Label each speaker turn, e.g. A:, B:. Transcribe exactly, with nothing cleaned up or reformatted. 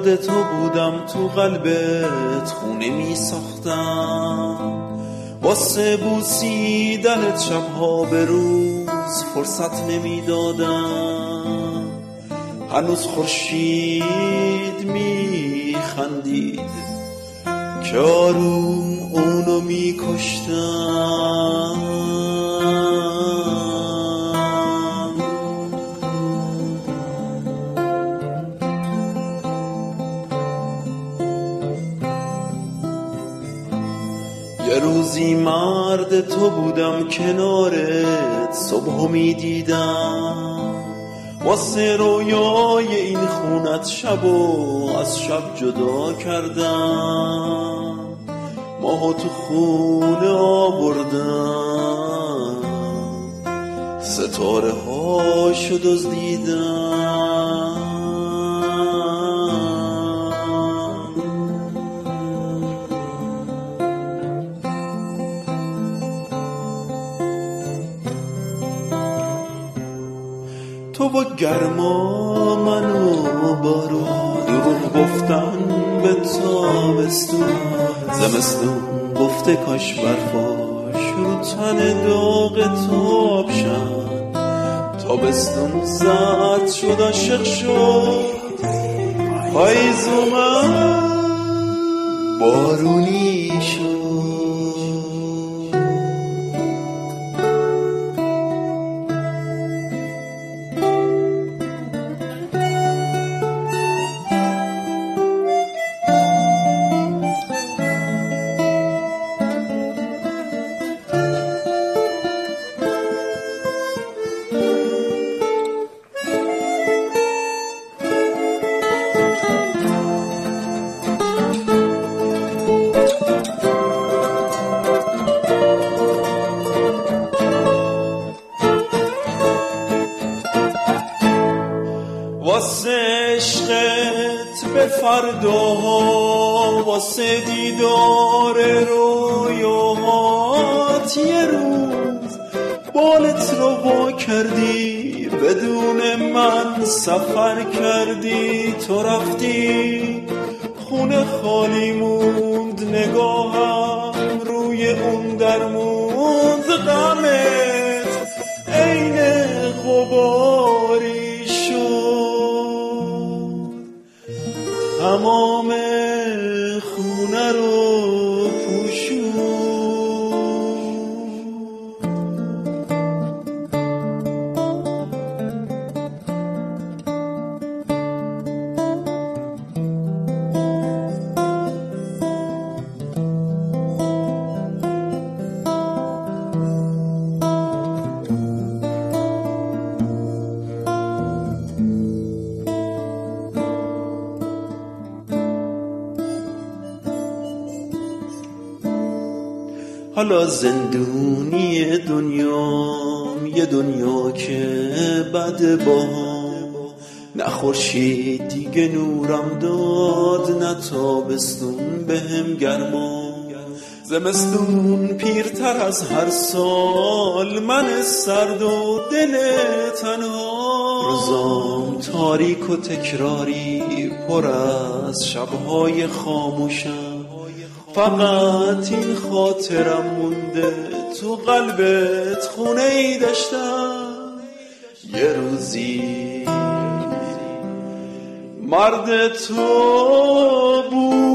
A: مرد تو بودم، تو قلبت خونه می ساختم، واسه بوسیدنت شبها به روز فرصت نمی دادم. هنوز خورشید می خندید که آروم اونو می کشتم. یه روزی مرد تو بودم، کنارت صبحو می دیدم، واسه رویای این خونت شبو از شب جدا کردم. ماهو تو خونه آوردم، ستاره هاشو دزدیدم. تو با گرما منو بارون، دروغ گفتن به تابستون، زمستون گفته کاش برفاش رو تن داغ تابشن، تابستون زد شد عاشق شد، پاییز اومد بارونی شد. واسه عشقت به فرداها، واسه دیدار رویاهات، یه روز بالت رو وا کردی، بدون من سفر کردی. تو رفتی خونه خالی موند، نگاهم روی اون در موند، غمت عین غباری تمام خونه رو پوشون. حالا زندونی دنیام، یه دنیا که بد با نه خورشید دیگه نورم داد، نه تابستون بهم گرما. زمستون پیرتر از هر سال، من سرد و دل تنها، روزام تاریک و تکراری پر از شبهای خاموشم. فقط این خاطرم مونده، تو قلبت خونه ای داشتم. یه روزی مرد تو بود.